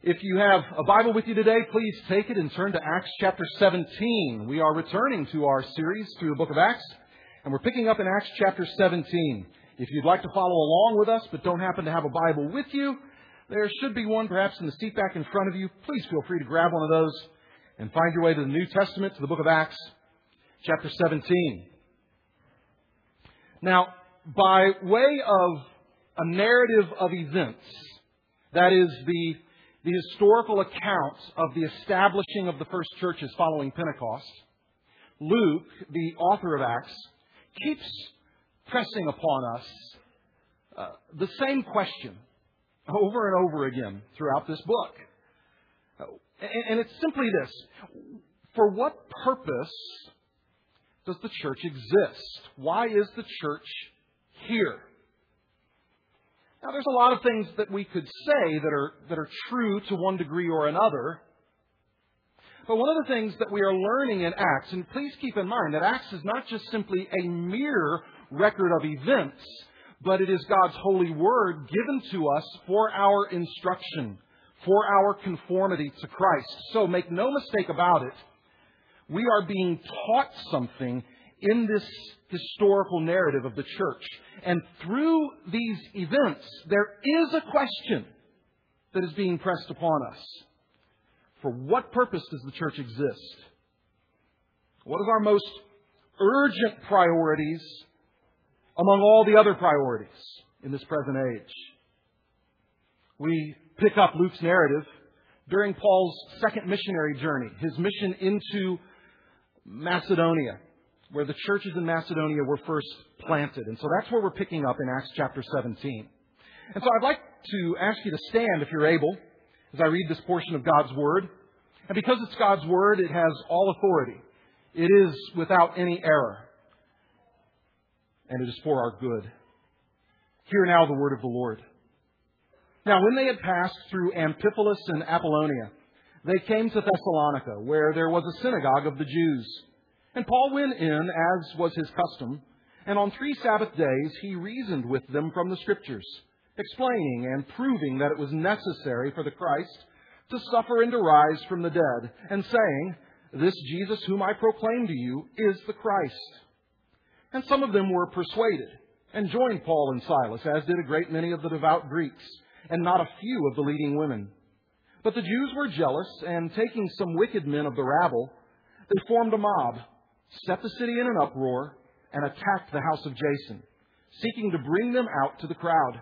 If you have a Bible with you today, please take it and turn to Acts chapter 17. We are returning to our series through the book of Acts, and we're picking up in Acts chapter 17. If you'd like to follow along with us but don't happen to have a Bible with you, there should be one perhaps in the seat back in front of you. Please feel free to grab one of those and find your way to the New Testament, to the book of Acts, chapter 17. Now, by way of a narrative of events, that is the historical account of the establishing of the first churches following Pentecost, Luke, the author of Acts, keeps pressing upon us the same question over and over again throughout this book. And it's simply this: for what purpose does the church exist? Why is the church here? Now, there's a lot of things that we could say that are true to one degree or another. But one of the things that we are learning in Acts, and please keep in mind that Acts is not just simply a mere record of events, but it is God's holy word given to us for our instruction, for our conformity to Christ. So make no mistake about it, we are being taught something in this historical narrative of the church. And through these events, there is a question that is being pressed upon us. For what purpose does the church exist? What is our most urgent priorities among all the other priorities in this present age? We pick up Luke's narrative during Paul's second missionary journey, his mission into Macedonia, where the churches in Macedonia were first planted. And so that's where we're picking up in Acts chapter 17. And so I'd like to ask you to stand, if you're able, as I read this portion of God's Word. And because it's God's Word, it has all authority. It is without any error. And it is for our good. Hear now the word of the Lord. Now, when they had passed through Amphipolis and Apollonia, they came to Thessalonica, where there was a synagogue of the Jews. And Paul went in, as was his custom, and on 3 Sabbath days he reasoned with them from the Scriptures, explaining and proving that it was necessary for the Christ to suffer and to rise from the dead, and saying, "This Jesus whom I proclaim to you is the Christ." And some of them were persuaded, and joined Paul and Silas, as did a great many of the devout Greeks, and not a few of the leading women. But the Jews were jealous, and taking some wicked men of the rabble, they formed a mob, set the city in an uproar, and attacked the house of Jason, seeking to bring them out to the crowd.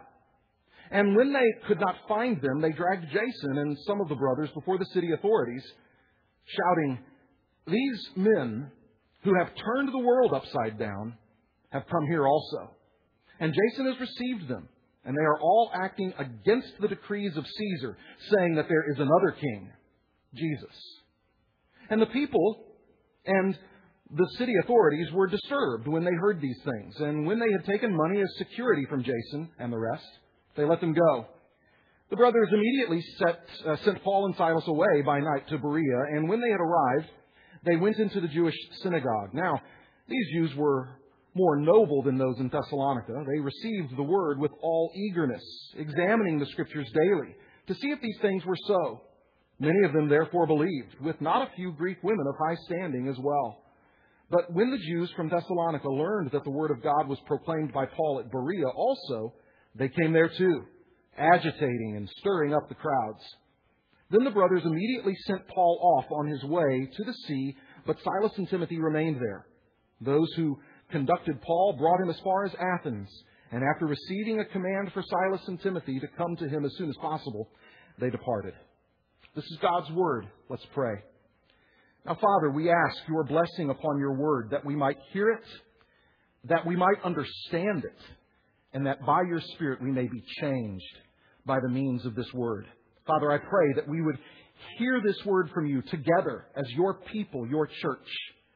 And when they could not find them, they dragged Jason and some of the brothers before the city authorities, shouting, "These men who have turned the world upside down have come here also. And Jason has received them, and they are all acting against the decrees of Caesar, saying that there is another king, Jesus." And the people and the city authorities were disturbed when they heard these things. And when they had taken money as security from Jason and the rest, they let them go. The brothers immediately sent Paul and Silas away by night to Berea. And when they had arrived, they went into the Jewish synagogue. Now, these Jews were more noble than those in Thessalonica. They received the word with all eagerness, examining the Scriptures daily to see if these things were so. Many of them therefore believed, with not a few Greek women of high standing as well. But when the Jews from Thessalonica learned that the word of God was proclaimed by Paul at Berea also, they came there too, agitating and stirring up the crowds. Then the brothers immediately sent Paul off on his way to the sea, but Silas and Timothy remained there. Those who conducted Paul brought him as far as Athens, and after receiving a command for Silas and Timothy to come to him as soon as possible, they departed. This is God's word. Let's pray. Now, Father, we ask your blessing upon your word, that we might hear it, that we might understand it, and that by your Spirit we may be changed by the means of this word. Father, I pray that we would hear this word from you together as your people, your church,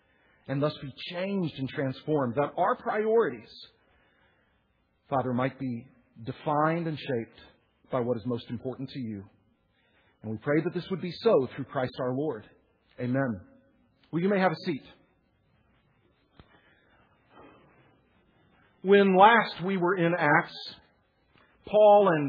and thus be changed and transformed, that our priorities, Father, might be defined and shaped by what is most important to you. And we pray that this would be so through Christ our Lord. Amen. Well, you may have a seat. When last we were in Acts, Paul and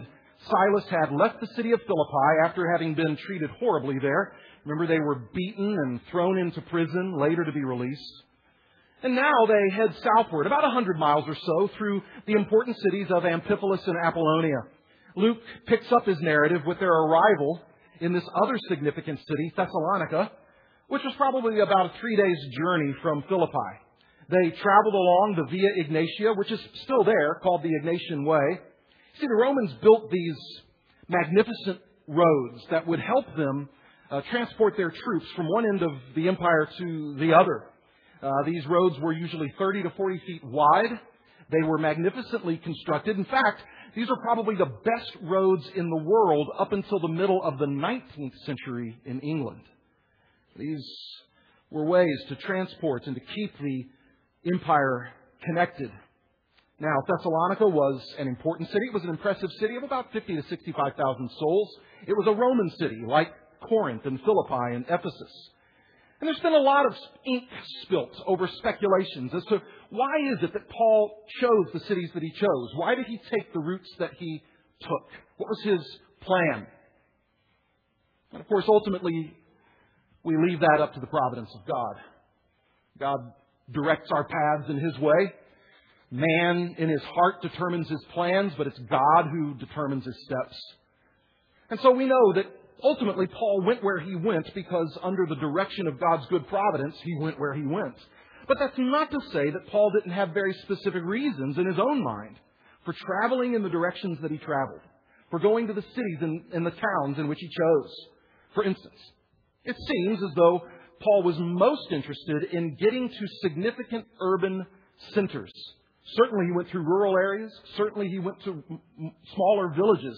Silas had left the city of Philippi after having been treated horribly there. Remember, they were beaten and thrown into prison, later to be released. And now they head southward, about 100 miles or so, through the important cities of Amphipolis and Apollonia. Luke picks up his narrative with their arrival in this other significant city, Thessalonica, which was probably about a 3 days' journey from Philippi. They traveled along the Via Ignatia, which is still there, called the Ignatian Way. See, the Romans built these magnificent roads that would help them transport their troops from one end of the empire to the other. These roads were usually 30 to 40 feet wide. They were magnificently constructed. In fact, these are probably the best roads in the world up until the middle of the 19th century in England. These were ways to transport and to keep the empire connected. Now, Thessalonica was an important city. It was an impressive city of about 50 to 65,000 souls. It was a Roman city like Corinth and Philippi and Ephesus. And there's been a lot of ink spilt over speculations as to why is it that Paul chose the cities that he chose? Why did he take the routes that he took? What was his plan? And of course, ultimately, we leave that up to the providence of God. God directs our paths in His way. Man in his heart determines his plans, but it's God who determines his steps. And so we know that ultimately Paul went where he went because under the direction of God's good providence, he went where he went. But that's not to say that Paul didn't have very specific reasons in his own mind for traveling in the directions that he traveled, for going to the cities and the towns in which he chose. For instance, it seems as though Paul was most interested in getting to significant urban centers. Certainly he went through rural areas. Certainly he went to smaller villages.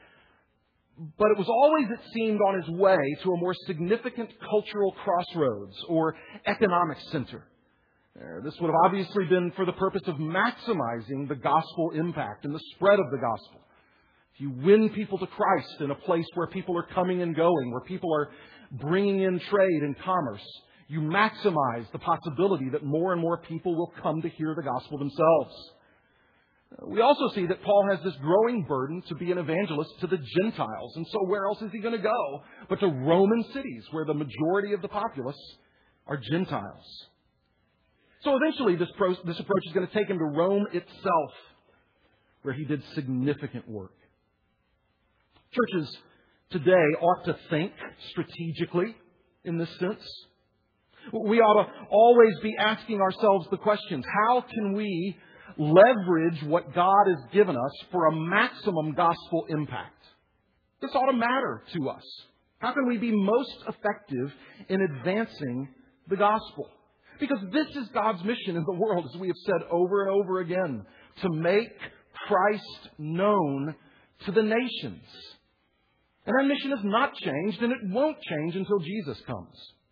But it was always, it seemed, on his way to a more significant cultural crossroads or economic center. This would have obviously been for the purpose of maximizing the gospel impact and the spread of the gospel. If you win people to Christ in a place where people are coming and going, where people are bringing in trade and commerce, you maximize the possibility that more and more people will come to hear the gospel themselves. We also see that Paul has this growing burden to be an evangelist to the Gentiles. And so where else is he going to go but to Roman cities where the majority of the populace are Gentiles? So eventually this approach is going to take him to Rome itself, where he did significant work. Churches today ought to think strategically in this sense. We ought to always be asking ourselves the questions, how can we leverage what God has given us for a maximum gospel impact? This ought to matter to us. How can we be most effective in advancing the gospel? Because this is God's mission in the world, as we have said over and over again, to make Christ known to the nations. And that mission has not changed, and it won't change until Jesus comes.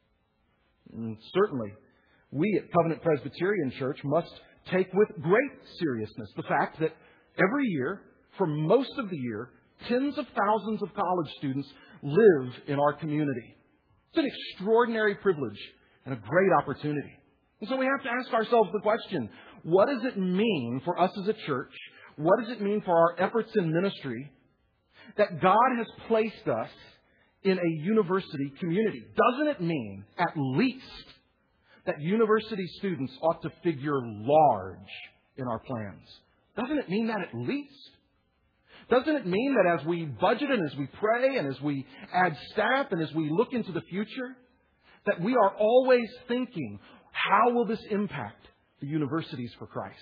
And certainly, we at Covenant Presbyterian Church must take with great seriousness the fact that every year, for most of the year, tens of thousands of college students live in our community. It's an extraordinary privilege and a great opportunity. And so we have to ask ourselves the question, what does it mean for us as a church? What does it mean for our efforts in ministry that God has placed us in a university community? Doesn't it mean, at least, that university students ought to figure large in our plans? Doesn't it mean that at least? Doesn't it mean that as we budget and as we pray and as we add staff and as we look into the future, that we are always thinking, how will this impact the universities for Christ?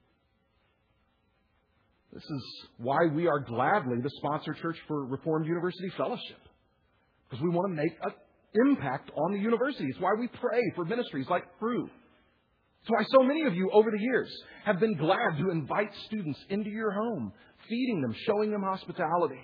This is why we are gladly the sponsor church for Reformed University Fellowship. Because we want to make an impact on the university. It's why we pray for ministries like Cru. It's why so many of you over the years have been glad to invite students into your home, feeding them, showing them hospitality.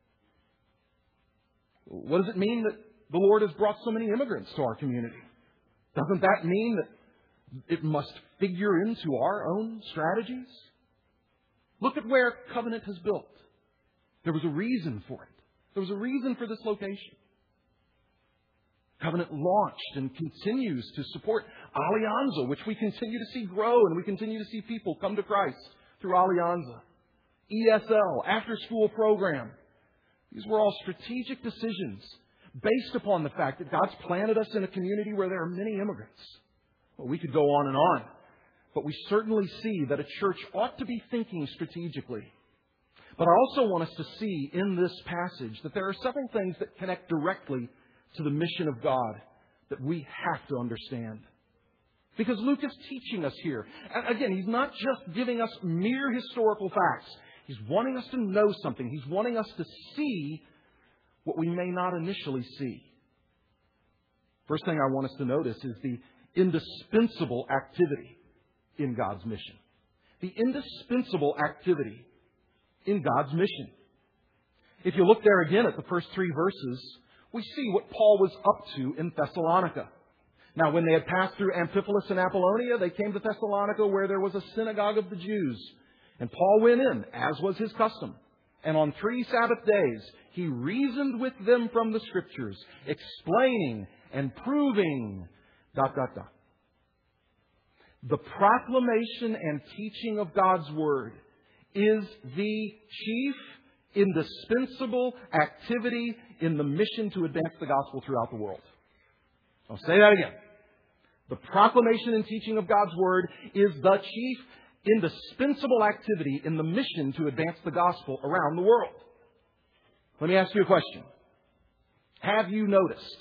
What does it mean that the Lord has brought so many immigrants to our community? Doesn't that mean that it must figure into our own strategies? Look at where Covenant has built. There was a reason for it. There was a reason for this location. Covenant launched and continues to support Alianza, which we continue to see grow, and we continue to see people come to Christ through Alianza. ESL, after-school program. These were all strategic decisions based upon the fact that God's planted us in a community where there are many immigrants. Well, we could go on and on, but we certainly see that a church ought to be thinking strategically. But I also want us to see in this passage that there are several things that connect directly to the mission of God that we have to understand. Because Luke is teaching us here. Again, he's not just giving us mere historical facts. He's wanting us to know something. He's wanting us to see what we may not initially see. First thing I want us to notice is the indispensable activity in God's mission. The indispensable activity in God's mission. If you look there again at the first 3 verses, we see what Paul was up to in Thessalonica. Now, when they had passed through Amphipolis and Apollonia, they came to Thessalonica where there was a synagogue of the Jews. And Paul went in, as was his custom. And on 3 Sabbath days, he reasoned with them from the Scriptures, explaining and proving ... The proclamation and teaching of God's Word is the chief, indispensable activity in the mission to advance the gospel throughout the world. I'll say that again. The proclamation and teaching of God's Word is the chief, indispensable activity in the mission to advance the gospel around the world. Let me ask you a question. Have you noticed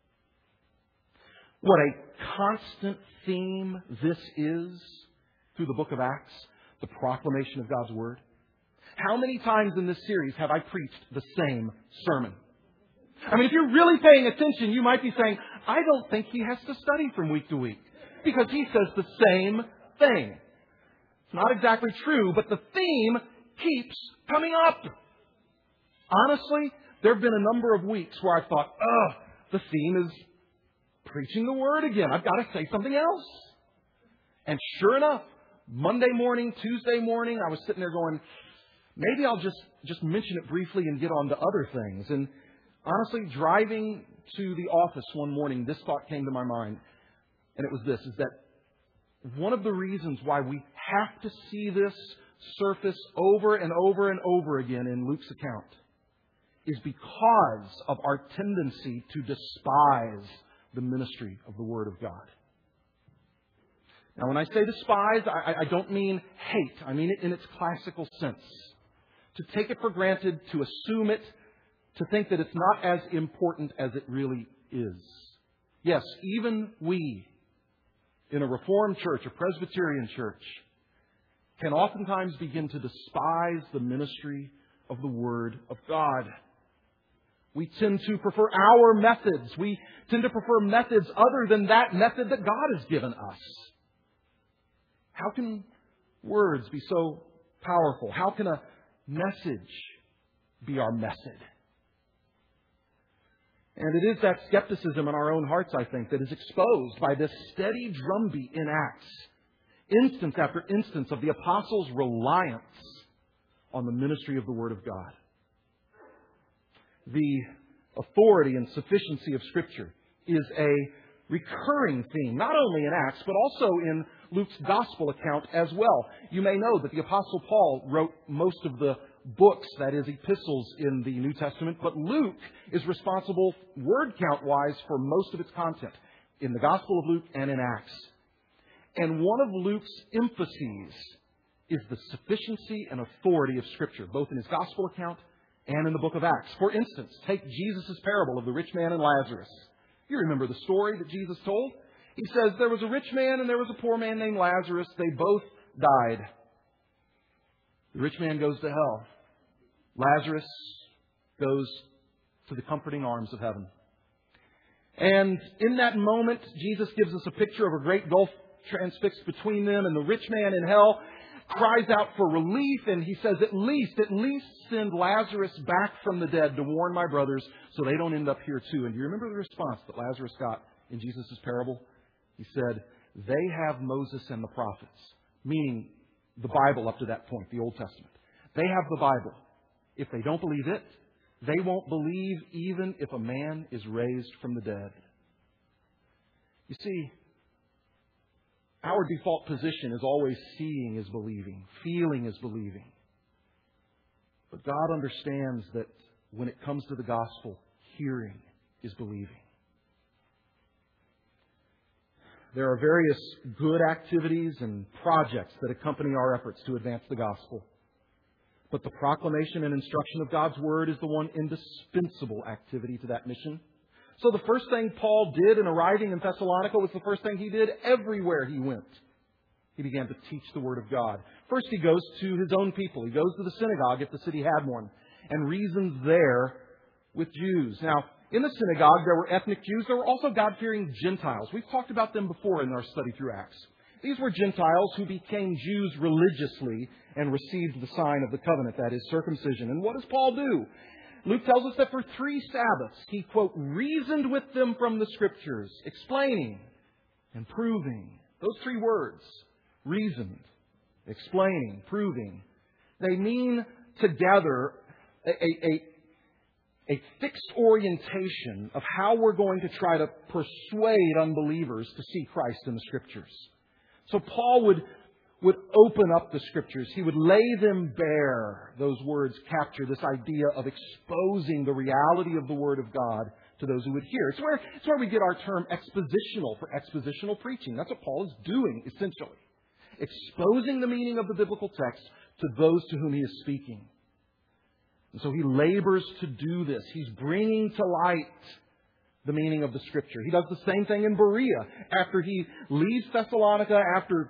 what a constant theme this is through the book of Acts? The proclamation of God's Word. How many times in this series have I preached the same sermon? I mean, if you're really paying attention, you might be saying, I don't think he has to study from week to week because he says the same thing. It's not exactly true, but the theme keeps coming up. Honestly, there have been a number of weeks where I thought, the theme is preaching the Word again. I've got to say something else. And sure enough, Monday morning, Tuesday morning, I was sitting there going, maybe I'll just mention it briefly and get on to other things. And honestly, driving to the office one morning, this thought came to my mind. And it was this, is that one of the reasons why we have to see this surface over and over and over again in Luke's account is because of our tendency to despise the ministry of the Word of God. Now, when I say despise, I don't mean hate. I mean it in its classical sense. To take it for granted, to assume it, to think that it's not as important as it really is. Yes, even we, in a Reformed church, a Presbyterian church, can oftentimes begin to despise the ministry of the Word of God. We tend to prefer our methods. We tend to prefer methods other than that method that God has given us. How can words be so powerful? How can a message be our method? And it is that skepticism in our own hearts, I think, that is exposed by this steady drumbeat in Acts. Instance after instance of the apostles' reliance on the ministry of the Word of God. The authority and sufficiency of Scripture is a recurring theme, not only in Acts, but also in Luke's gospel account as well. You may know that the Apostle Paul wrote most of the books, that is, epistles in the New Testament, but Luke is responsible, word count-wise, for most of its content in the Gospel of Luke and in Acts. And one of Luke's emphases is the sufficiency and authority of Scripture, both in his gospel account and in the book of Acts. For instance, take Jesus' parable of the rich man and Lazarus. You remember the story that Jesus told? He says there was a rich man and there was a poor man named Lazarus. They both died. The rich man goes to hell. Lazarus goes to the comforting arms of heaven. And in that moment, Jesus gives us a picture of a great gulf transfixed between them, and the rich man in hell cries out for relief, and he says, at least send Lazarus back from the dead to warn my brothers so they don't end up here too. And do you remember the response that Lazarus got in Jesus' parable? He said, they have Moses and the prophets, meaning the Bible up to that point, the Old Testament. They have the Bible. If they don't believe it, they won't believe even if a man is raised from the dead. You see, our default position is always seeing is believing, feeling is believing. But God understands that when it comes to the gospel, hearing is believing. There are various good activities and projects that accompany our efforts to advance the gospel. But the proclamation and instruction of God's Word is the one indispensable activity to that mission. So the first thing Paul did in arriving in Thessalonica was the first thing he did everywhere he went. He began to teach the Word of God. First he goes to his own people. He goes to the synagogue if the city had one and reasons there with Jews. Now, in the synagogue, there were ethnic Jews. There were also God-fearing Gentiles. We've talked about them before in our study through Acts. These were Gentiles who became Jews religiously and received the sign of the covenant, that is, circumcision. And what does Paul do? Luke tells us that for 3 Sabbaths, he, quote, reasoned with them from the Scriptures, explaining and proving. Those 3 words, reasoned, explaining, proving, they mean together a fixed orientation of how we're going to try to persuade unbelievers to see Christ in the Scriptures. So Paul would open up the Scriptures. He would lay them bare. Those words capture this idea of exposing the reality of the Word of God to those who would hear. It's where we get our term expositional for expositional preaching. That's what Paul is doing, essentially. Exposing the meaning of the biblical text to those to whom he is speaking. And so he labors to do this. He's bringing to light the meaning of the Scripture. He does the same thing in Berea. After he leaves Thessalonica, after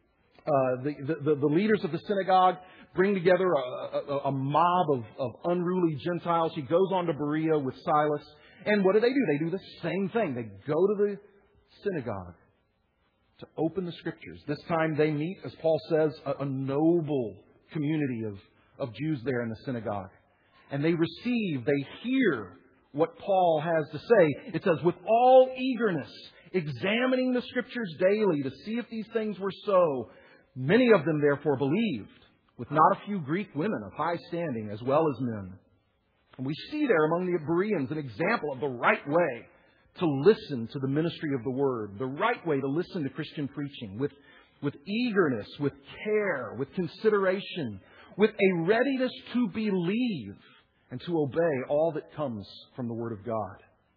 the leaders of the synagogue bring together a mob of unruly Gentiles, he goes on to Berea with Silas. And what do? They do the same thing. They go to the synagogue to open the Scriptures. This time they meet, as Paul says, a noble community of Jews there in the synagogue. And they hear what Paul has to say. It says, with all eagerness, examining the Scriptures daily to see if these things were so. Many of them therefore believed, with not a few Greek women of high standing as well as men. And we see there among the Bereans an example of the right way to listen to the ministry of the Word, the right way to listen to Christian preaching, with eagerness, with care, with consideration, with a readiness to believe and to obey all that comes from the Word of God.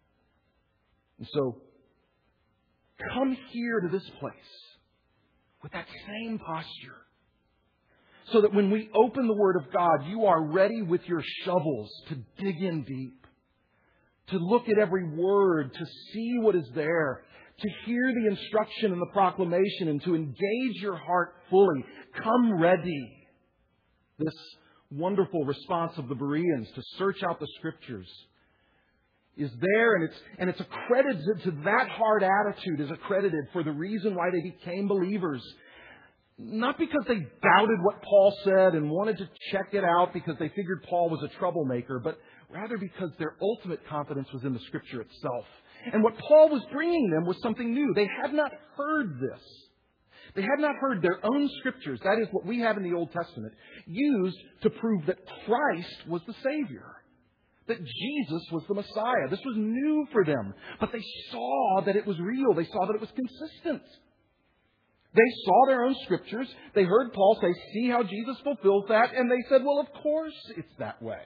And so, come here to this place with that same posture, so that when we open the Word of God, you are ready with your shovels to dig in deep, to look at every word, to see what is there, to hear the instruction and the proclamation, and to engage your heart fully. Come ready. This wonderful response of the Bereans to search out the Scriptures is there, and it's accredited to that hard attitude, is accredited for the reason why they became believers. Not because they doubted what Paul said and wanted to check it out because they figured Paul was a troublemaker, but rather because their ultimate confidence was in the Scripture itself. And what Paul was bringing them was something new. They had not heard this. They had not heard their own Scriptures, that is what we have in the Old Testament, used to prove that Christ was the Savior, that Jesus was the Messiah. This was new for them. But they saw that it was real. They saw that it was consistent. They saw their own Scriptures. They heard Paul say, see how Jesus fulfills that. And they said, well, of course it's that way.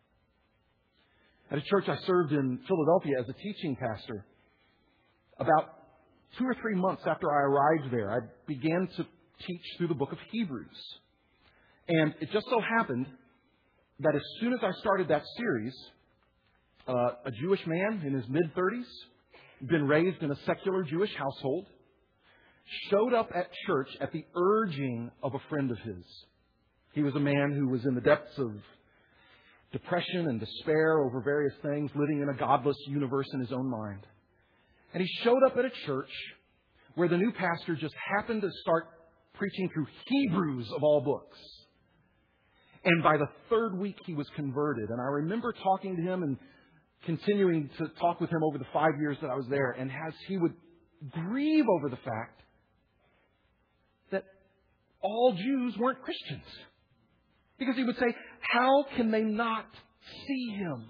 At a church I served in Philadelphia as a teaching pastor, about 2 or 3 months after I arrived there, I began to teach through the book of Hebrews. And it just so happened that as soon as I started that series, a Jewish man in his mid-30s, been raised in a secular Jewish household, showed up at church at the urging of a friend of his. He was a man who was in the depths of depression and despair over various things, living in a godless universe in his own mind. And he showed up at a church where the new pastor just happened to start preaching through Hebrews of all books. And by the 3rd week, he was converted. And I remember talking to him and continuing to talk with him over the 5 years that I was there. And as he would grieve over the fact that all Jews weren't Christians. Because he would say, how can they not see Him?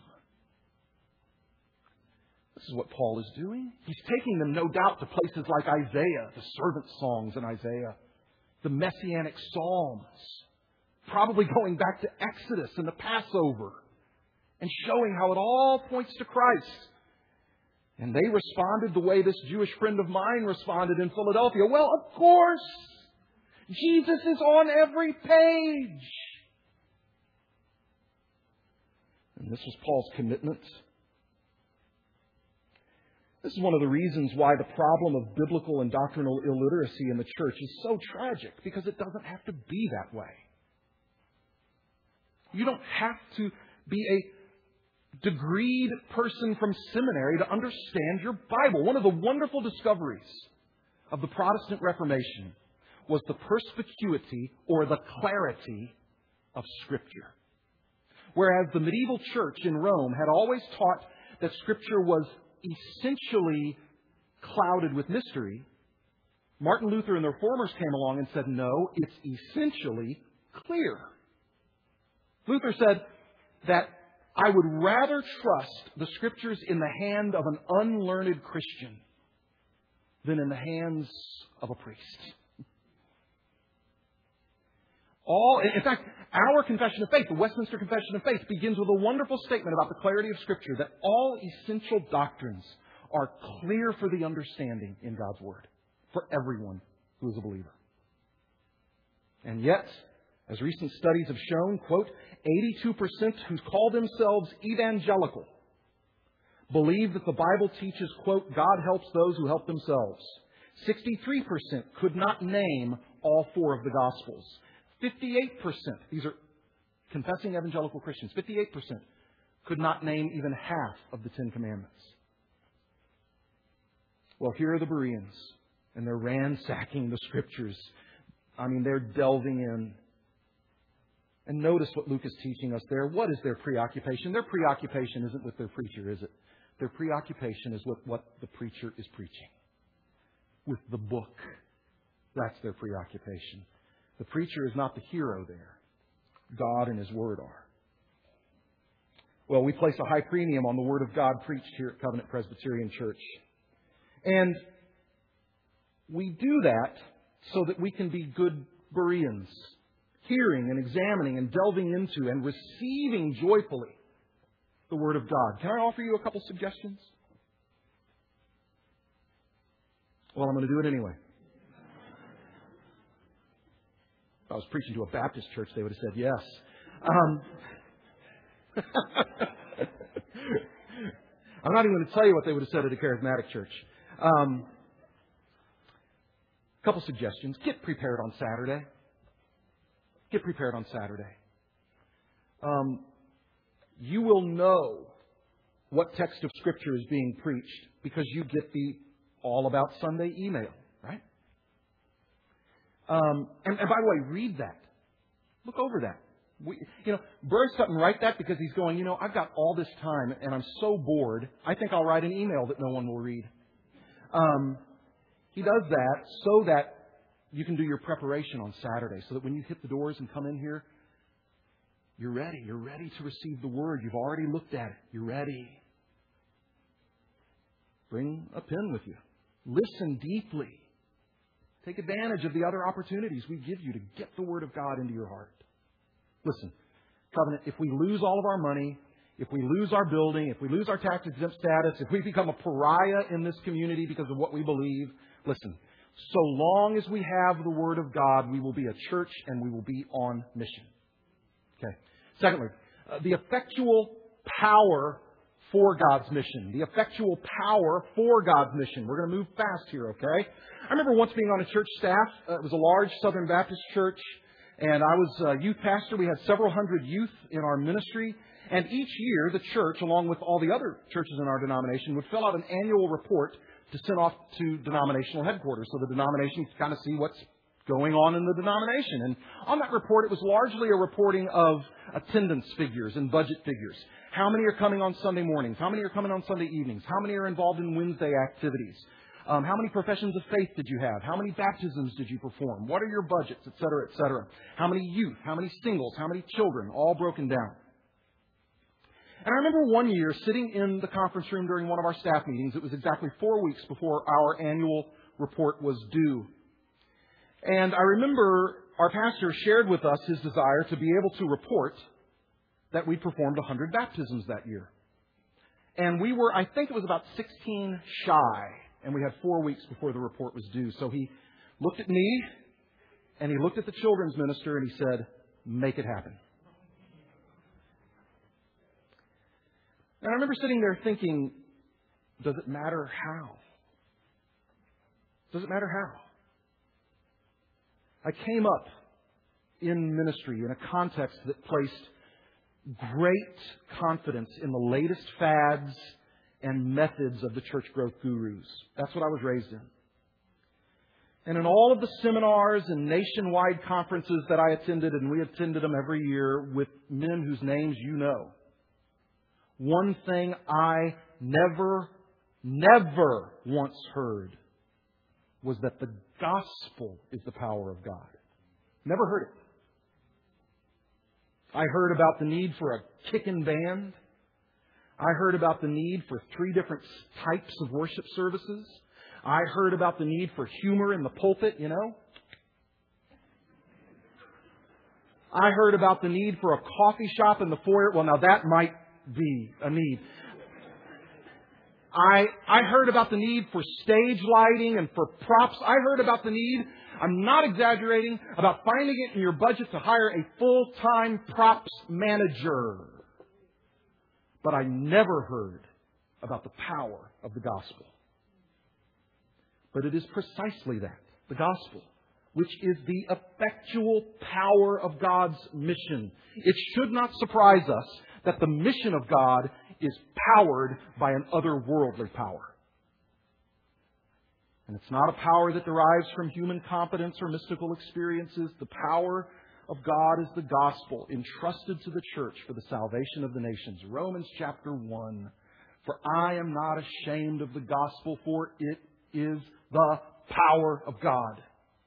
This is what Paul is doing. He's taking them, no doubt, to places like Isaiah, the servant songs in Isaiah, the Messianic Psalms, probably going back to Exodus and the Passover and showing how it all points to Christ. And they responded the way this Jewish friend of mine responded in Philadelphia. Well, of course, Jesus is on every page. And this was Paul's commitment. This is one of the reasons why the problem of biblical and doctrinal illiteracy in the church is so tragic, because it doesn't have to be that way. You don't have to be a degreed person from seminary to understand your Bible. One of the wonderful discoveries of the Protestant Reformation was the perspicuity or the clarity of Scripture. Whereas the medieval church in Rome had always taught that Scripture was essentially clouded with mystery, Martin Luther and the Reformers came along and said, no, it's essentially clear. Luther said that I would rather trust the Scriptures in the hand of an unlearned Christian than in the hands of a priest. In fact, our confession of faith, the Westminster Confession of Faith, begins with a wonderful statement about the clarity of Scripture, that all essential doctrines are clear for the understanding in God's Word, for everyone who is a believer. And yet, as recent studies have shown, quote, 82% who call themselves evangelical believe that the Bible teaches, quote, God helps those who help themselves. 63% could not name all four of the Gospels. 58%, these are confessing evangelical Christians, 58% could not name even half of the Ten Commandments. Well, here are the Bereans, and they're ransacking the Scriptures. They're delving in. And notice what Luke is teaching us there. What is their preoccupation? Their preoccupation isn't with their preacher, is it? Their preoccupation is with what the preacher is preaching. With the book. That's their preoccupation. The preacher is not the hero there. God and His Word are. Well, we place a high premium on the Word of God preached here at Covenant Presbyterian Church. And we do that so that we can be good Bereans, hearing and examining and delving into and receiving joyfully the Word of God. Can I offer you a couple suggestions? Well, I'm going to do it anyway. If I was preaching to a Baptist church, they would have said yes. I'm not even going to tell you what they would have said at a charismatic church. Couple suggestions. Get prepared on Saturday. Get prepared on Saturday. You will know what text of Scripture is being preached because you get the All About Sunday email, right? And by the way, read that. Look over that. Burris doesn't write that because he's going, I've got all this time and I'm so bored, I think I'll write an email that no one will read. He does that so that you can do your preparation on Saturday, so that when you hit the doors and come in here, you're ready. You're ready to receive the Word. You've already looked at it. You're ready. Bring a pen with you. Listen deeply. Take advantage of the other opportunities we give you to get the Word of God into your heart. Listen, Covenant, if we lose all of our money, if we lose our building, if we lose our tax-exempt status, if we become a pariah in this community because of what we believe, listen, so long as we have the Word of God, we will be a church and we will be on mission. Okay. Secondly, the effectual power for God's mission. The effectual power for God's mission. We're going to move fast here, okay? I remember once being on a church staff. It was a large Southern Baptist church, and I was a youth pastor. We had several hundred youth in our ministry. And each year, the church, along with all the other churches in our denomination, would fill out an annual report to send off to denominational headquarters so the denomination could kind of see what's going on in the denomination. And on that report, it was largely a reporting of attendance figures and budget figures. How many are coming on Sunday mornings? How many are coming on Sunday evenings? How many are involved in Wednesday activities? How many professions of faith did you have? How many baptisms did you perform? What are your budgets, et cetera, et cetera? How many youth? How many singles? How many children? All broken down. And I remember one year sitting in the conference room during one of our staff meetings. It was exactly 4 weeks before our annual report was due. And I remember our pastor shared with us his desire to be able to report that we performed 100 baptisms that year. And we were, I think it was about 16 shy, and we had 4 weeks before the report was due. So he looked at me, and he looked at the children's minister, and he said, "Make it happen." And I remember sitting there thinking, does it matter how? Does it matter how? I came up in ministry in a context that placed great confidence in the latest fads and methods of the church growth gurus. That's what I was raised in. And in all of the seminars and nationwide conferences that I attended, and we attended them every year with men whose names you know, one thing I never once heard was that the gospel is the power of God. Never heard it. I heard about the need for a kickin' band. I heard about the need for 3 different types of worship services. I heard about the need for humor in the pulpit, you know. I heard about the need for a coffee shop in the foyer. Well, now that might be a need. I heard about the need for stage lighting and for props. I heard about the need, I'm not exaggerating, about finding it in your budget to hire a full-time props manager. But I never heard about the power of the gospel. But it is precisely that, the gospel, which is the effectual power of God's mission. It should not surprise us that the mission of God is powered by an otherworldly power. And it's not a power that derives from human competence or mystical experiences. The power of God is the gospel entrusted to the church for the salvation of the nations. Romans chapter 1. For I am not ashamed of the gospel, for it is the power of God.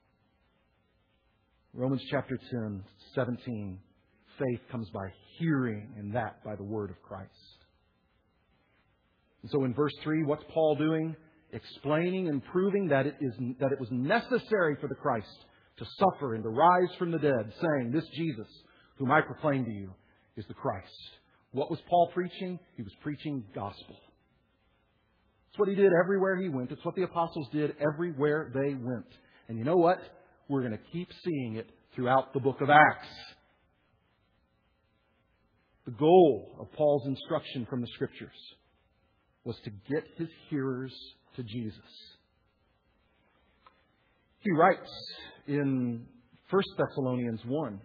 Romans chapter 10, 17. Faith comes by hearing, and that by the word of Christ. And so in verse 3, what's Paul doing? Explaining and proving that it was necessary for the Christ to suffer and to rise from the dead, saying, this Jesus, whom I proclaim to you, is the Christ. What was Paul preaching? He was preaching gospel. It's what he did everywhere he went. It's what the apostles did everywhere they went. And you know what? We're going to keep seeing it throughout the book of Acts. The goal of Paul's instruction from the Scriptures was to get his hearers to Jesus. He writes in 1 Thessalonians 1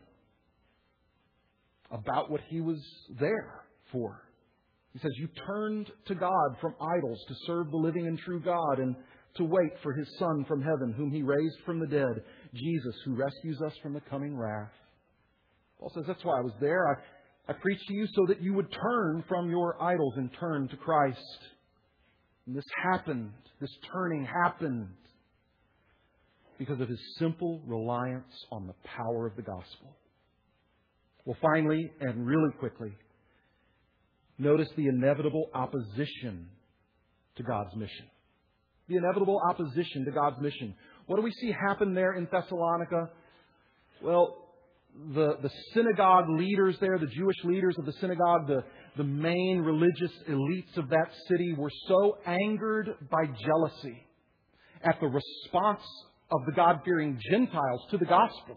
about what he was there for. He says, you turned to God from idols to serve the living and true God and to wait for His Son from heaven, whom He raised from the dead, Jesus, who rescues us from the coming wrath. Paul says, that's why I was there. I preached to you so that you would turn from your idols and turn to Christ. And this happened. This turning happened because of His simple reliance on the power of the gospel. Well, finally, and really quickly, notice the inevitable opposition to God's mission. The inevitable opposition to God's mission. What do we see happen there in Thessalonica? Well, the synagogue leaders there, the Jewish leaders of the synagogue, the main religious elites of that city were so angered by jealousy at the response of the God-fearing Gentiles to the gospel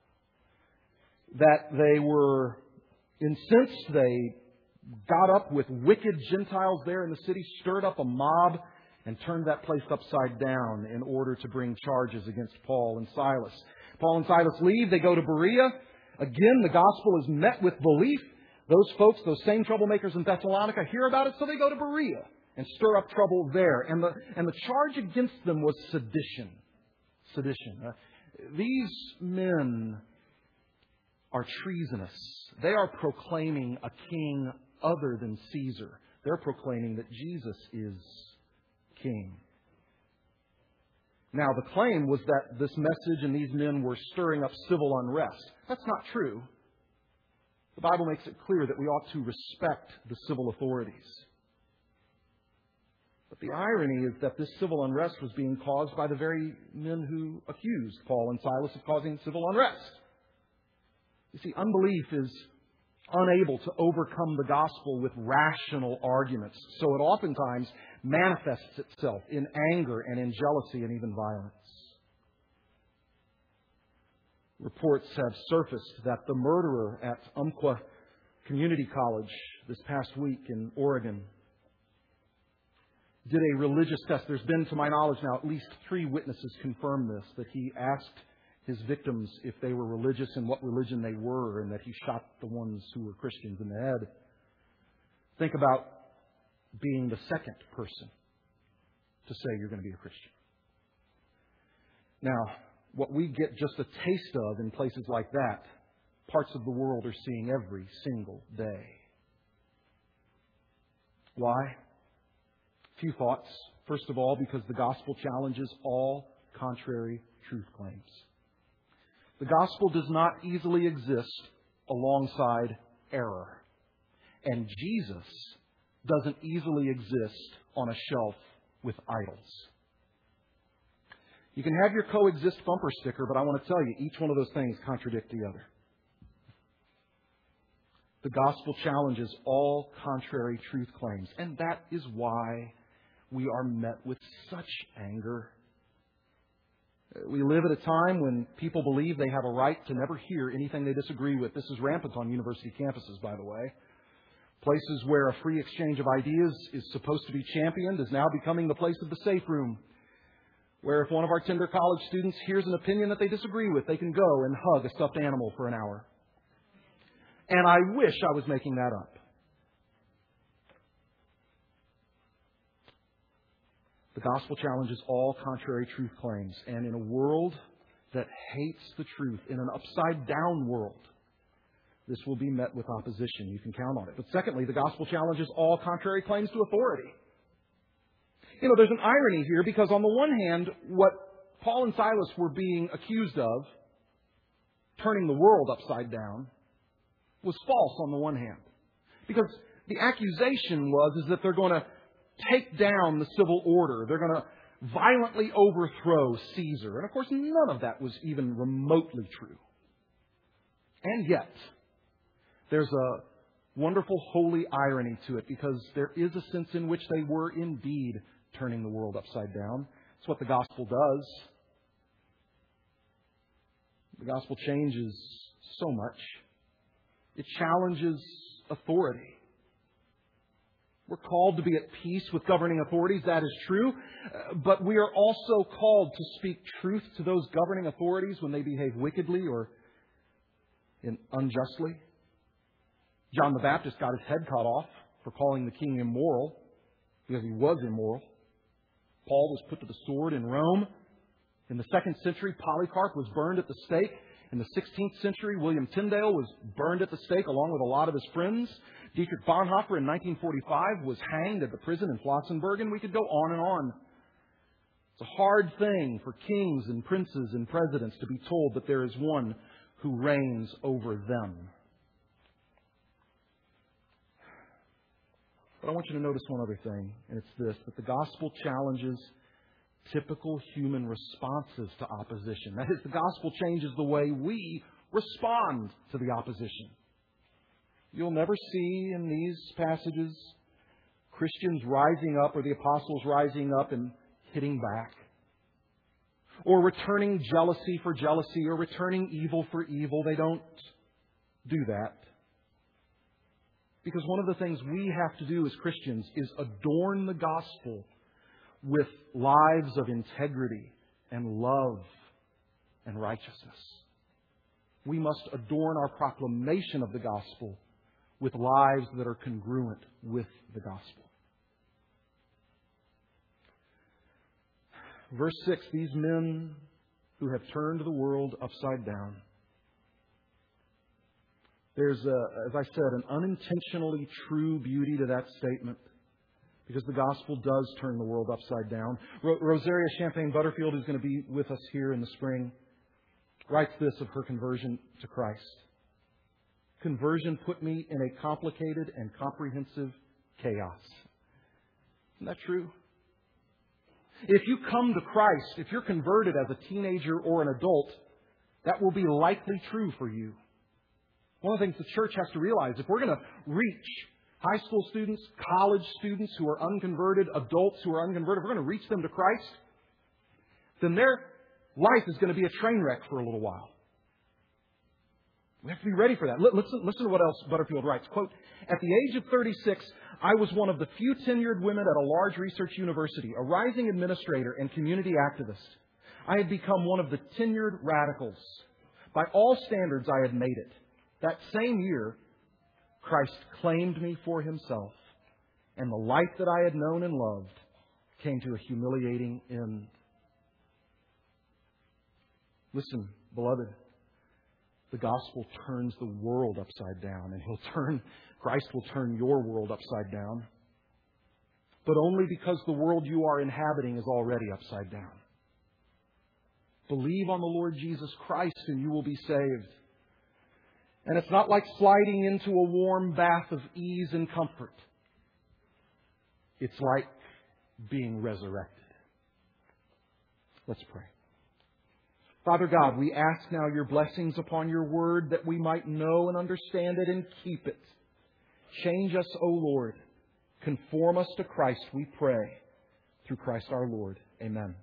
that they were incensed. They got up with wicked Gentiles there in the city, stirred up a mob, and turned that place upside down in order to bring charges against Paul and Silas. Paul and Silas leave. They go to Berea. Again, the gospel is met with belief. Those folks, those same troublemakers in Thessalonica, hear about it, so they go to Berea and stir up trouble there. And the charge against them was sedition. Sedition. These men are treasonous. They are proclaiming a king other than Caesar. They're proclaiming that Jesus is king. Now, the claim was that this message and these men were stirring up civil unrest. That's not true. The Bible makes it clear that we ought to respect the civil authorities. But the irony is that this civil unrest was being caused by the very men who accused Paul and Silas of causing civil unrest. You see, unbelief is unable to overcome the gospel with rational arguments, so it oftentimes manifests itself in anger and in jealousy and even violence. Reports have surfaced that the murderer at Umpqua Community College this past week in Oregon did a religious test. There's been, to my knowledge now, at least 3 witnesses confirm this, that he asked his victims if they were religious and what religion they were, and that he shot the ones who were Christians in the head. Think about being the second person to say you're going to be a Christian. Now, what we get just a taste of in places like that, parts of the world are seeing every single day. Why? A few thoughts. First of all, because the gospel challenges all contrary truth claims. The gospel does not easily exist alongside error. And Jesus doesn't easily exist on a shelf with idols. You can have your coexist bumper sticker, but I want to tell you, each one of those things contradict the other. The gospel challenges all contrary truth claims, and that is why we are met with such anger. We live at a time when people believe they have a right to never hear anything they disagree with. This is rampant on university campuses, by the way. Places where a free exchange of ideas is supposed to be championed is now becoming the place of the safe room, where if one of our tender college students hears an opinion that they disagree with, they can go and hug a stuffed animal for an hour. And I wish I was making that up. The gospel challenges all contrary truth claims. And in a world that hates the truth, in an upside-down world, this will be met with opposition. You can count on it. But secondly, the gospel challenges all contrary claims to authority. You know, there's an irony here because on the one hand, what Paul and Silas were being accused of, turning the world upside down, was false on the one hand. Because the accusation is that they're going to take down the civil order. They're going to violently overthrow Caesar. And of course, none of that was even remotely true. And yet, there's a wonderful holy irony to it, because there is a sense in which they were indeed turning the world upside down. It's what the gospel does. The gospel changes so much. It challenges authority. We're called to be at peace with governing authorities. That is true. But we are also called to speak truth to those governing authorities when they behave wickedly or unjustly. John the Baptist got his head cut off for calling the king immoral because he was immoral. Paul was put to the sword in Rome. In the 2nd century, Polycarp was burned at the stake. In the 16th century, William Tyndale was burned at the stake along with a lot of his friends. Dietrich Bonhoeffer in 1945 was hanged at the prison in Flossenburg, and we could go on and on. It's a hard thing for kings and princes and presidents to be told that there is one who reigns over them. But I want you to notice one other thing, and it's this, that the gospel challenges typical human responses to opposition. That is, the gospel changes the way we respond to the opposition. You'll never see in these passages Christians rising up or the apostles rising up and hitting back, or returning jealousy for jealousy, or returning evil for evil. They don't do that. Because one of the things we have to do as Christians is adorn the gospel with lives of integrity and love and righteousness. We must adorn our proclamation of the gospel with lives that are congruent with the gospel. Verse 6, these men who have turned the world upside down. There's, as I said, an unintentionally true beauty to that statement, because the gospel does turn the world upside down. Rosaria Champagne Butterfield, who's going to be with us here in the spring, writes this of her conversion to Christ. Conversion put me in a complicated and comprehensive chaos. Isn't that true? If you come to Christ, if you're converted as a teenager or an adult, that will be likely true for you. One of the things the church has to realize, if we're going to reach high school students, college students who are unconverted, adults who are unconverted, if we're going to reach them to Christ, then their life is going to be a train wreck for a little while. We have to be ready for that. Listen to what else Butterfield writes. Quote, "At the age of 36, I was one of the few tenured women at a large research university, a rising administrator and community activist. I had become one of the tenured radicals. By all standards, I had made it. That same year, Christ claimed me for Himself, and the life that I had known and loved came to a humiliating end." Listen, beloved, the gospel turns the world upside down, and Christ will turn your world upside down. But only because the world you are inhabiting is already upside down. Believe on the Lord Jesus Christ and you will be saved. And it's not like sliding into a warm bath of ease and comfort. It's like being resurrected. Let's pray. Father God, we ask now your blessings upon your word that we might know and understand it and keep it. Change us, O Lord. Conform us to Christ, we pray. Through Christ our Lord. Amen.